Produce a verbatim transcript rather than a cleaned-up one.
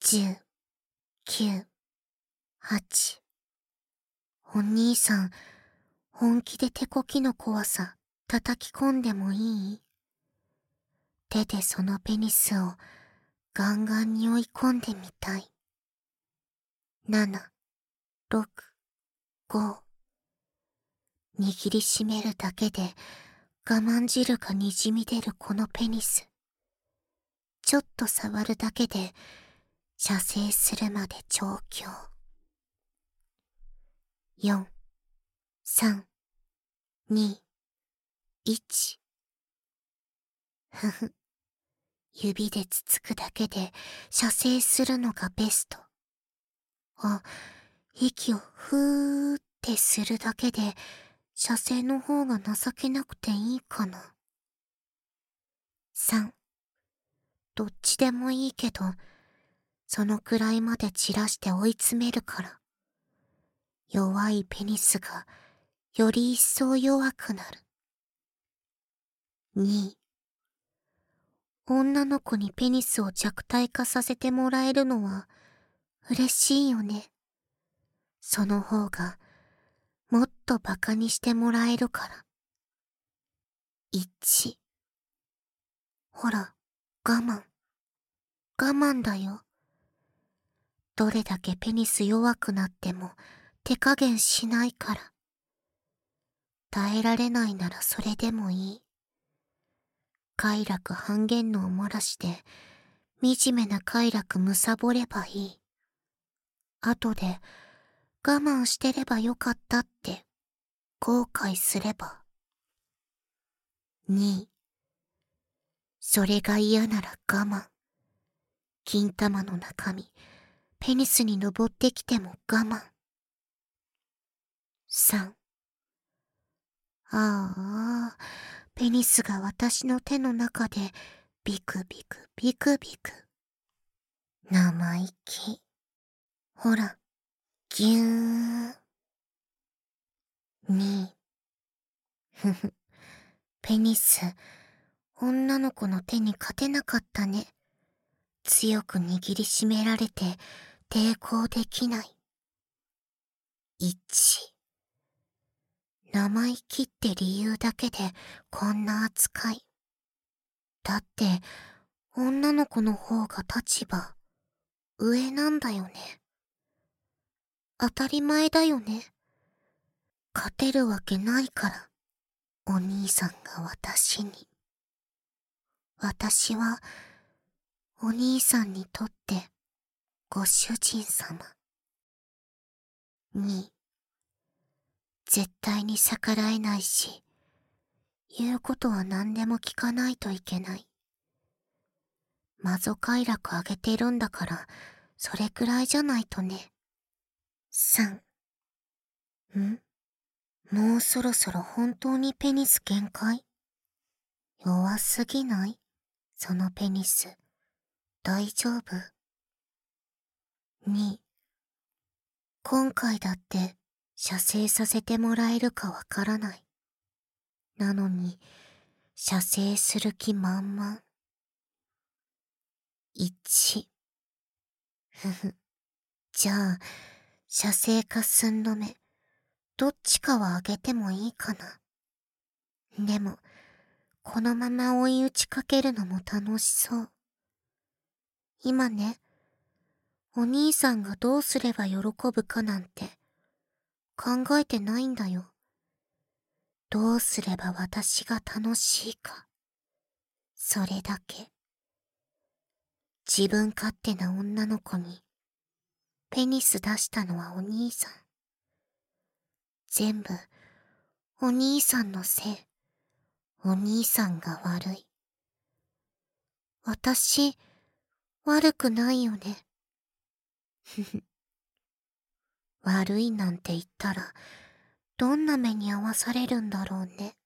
じゅう、きゅう、はち。お兄さん、本気で手こきの怖さ叩き込んでもいい？手でそのペニスをガンガンに追い込んでみたい。なな、ろく、ご。握りしめるだけで我慢汁がにじみ出るこのペニス。ちょっと触るだけで射精するまで調教。よん、さん、に、いち。ふふ。指でつつくだけで射精するのがベスト。あ、息をふーってするだけで射精の方が情けなくていいかな。さん、どっちでもいいけど、そのくらいまで散らして追い詰めるから。弱いペニスがより一層弱くなる。に、女の子にペニスを弱体化させてもらえるのは嬉しいよね。その方がもっとバカにしてもらえるから。いち、ほら、我慢。我慢だよ。どれだけペニス弱くなっても手加減しないから。耐えられないならそれでもいい。快楽半減のを漏らして、惨めな快楽むさぼればいい。後で我慢してればよかったって後悔すれば。に、それが嫌なら我慢。金玉の中身、ペニスに登ってきても我慢。さん、ああ、ペニスが私の手の中でビクビクビクビク。生意気。ほら、ぎゅー。に、ふふ、ペニス、女の子の手に勝てなかったね。強く握りしめられて抵抗できない。いち、生意気って理由だけでこんな扱い。だって、女の子の方が立場、上なんだよね。当たり前だよね。勝てるわけないから、お兄さんが私に。私は、お兄さんにとって、ご主人様。に、絶対に逆らえないし、言うことは何でも聞かないといけない。マゾ快楽あげてるんだから、それくらいじゃないとね。さん、ん？もうそろそろ本当にペニス限界？弱すぎない？そのペニス。大丈夫？に、今回だって射精させてもらえるかわからない。なのに、射精する気満々。いち、ふふ。じゃあ、射精か寸止め、どっちかはあげてもいいかな。でも、このまま追い打ちかけるのも楽しそう。今ね、お兄さんがどうすれば喜ぶかなんて考えてないんだよ。どうすれば私が楽しいか。それだけ。自分勝手な女の子にペニス出したのはお兄さん。全部お兄さんのせい。お兄さんが悪い。私、悪くないよね。ふふ。悪いなんて言ったら、どんな目に遭わされるんだろうね。